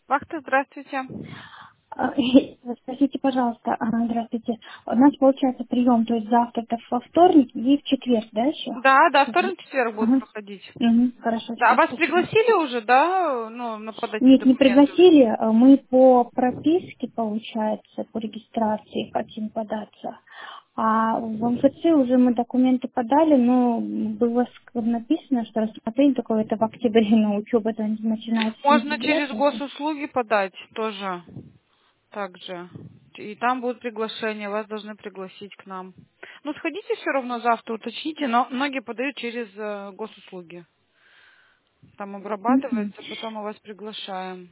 Вахта, здравствуйте. А, Скажите, пожалуйста, здравствуйте. У нас получается прием, то есть завтра, это во вторник и в четверг, да, еще? Да, Мгм. вторник, четверг будут Ага. проходить. Мгм. Хорошо, Да, а все, вас спасибо. пригласили уже, да, ну, подать Нет, не документы? пригласили. Мы по прописке, получается, по регистрации хотим податься. А в МФЦ уже мы документы подали, но было написано, что рассмотрение такое это в октябре, но учеба начинается с Можно сентября. через госуслуги подать тоже, также. И там будет приглашение, вас должны пригласить к нам. Ну, сходите все равно завтра, уточните, но многие подают через госуслуги. Там Мгм. обрабатывается, потом мы вас приглашаем.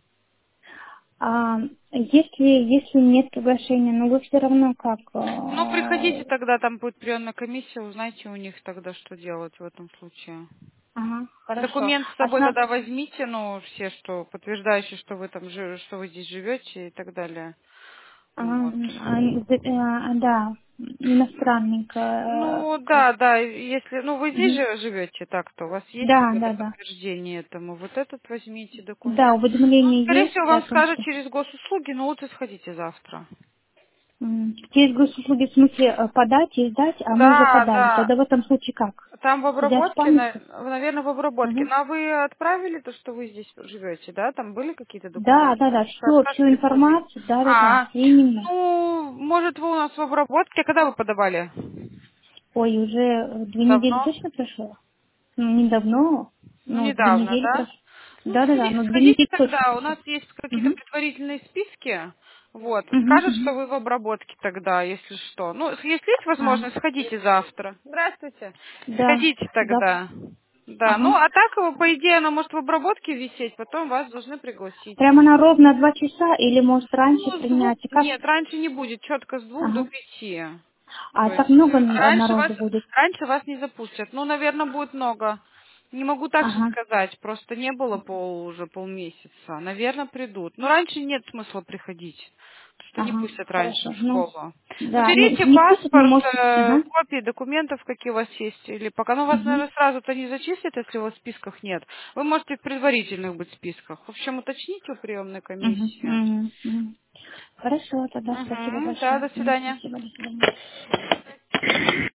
А если нет приглашения, но вы все равно как... Ну, приходите тогда, там будет приемная комиссия, узнайте у них тогда, что делать в этом случае. Ага, хорошо. Документ с собой тогда возьмите, ну, все, что подтверждающие, что вы там что вы здесь живете и так далее. Вот. Да, иностранненько. Ну, да, да, если, ну, вы здесь Мгм. же живете так-то, у вас есть Да, какое-то да, да. подтверждение этому, вот этот возьмите Да, документ. Ну, уведомление скорее есть всего, о вам том, скажут что... через госуслуги, но лучше сходите завтра. Через госуслуги в смысле подать и сдать, а мы уже Да, подали. да. Тогда в этом случае как? Там в Взять обработке, памятку? наверное, в обработке. Мгм. Ну, а вы отправили то, что вы здесь живете, да? Там были какие-то Да, документы? да, да, Что всю отправили копии? информацию, да, да, да, именно. Ну, может, вы у нас в обработке. Когда вы подавали? Ой, уже 2 недели Давно? точно прошло? Ну, недавно, Ну, ну, две недавно, недели да? прошло. Ну, Да, да, да, ну, две сходите недели точно тогда. У прошло. нас есть какие-то Угу. предварительные списки. Вот. Угу, Скажут, угу. что вы в обработке тогда, если что. Ну, если есть А, возможность, сходите завтра. Здравствуйте. да, Сходите завтра. тогда. Да, ну Ага. а так, по идее, она может в обработке висеть, потом вас должны пригласить. Прямо на ровно 2 часа или может раньше Ну, с двух... принять? И как? Нет, раньше не будет, четко с 2 до 5. А То так есть много народу вас будет? раньше вас не запустят. Ну, наверное, будет много. Не могу так же Ага. сказать, просто не было уже полмесяца. Наверное, придут. Но раньше нет смысла приходить, потому что не Ага, пустят раньше хорошо. в Ну, школу. Ну, да, ну, берите не пустят, но паспорт, может... Ага. копии документов, какие у вас есть, или пока, ну, вас, Угу. наверное, сразу-то не зачислят, если у вас в списках нет. Вы можете в предварительных быть списках. В общем, уточните у приемной Угу. комиссии. Угу. Угу. Хорошо, тогда спасибо Угу, да, большое. до свидания. Спасибо, до свидания.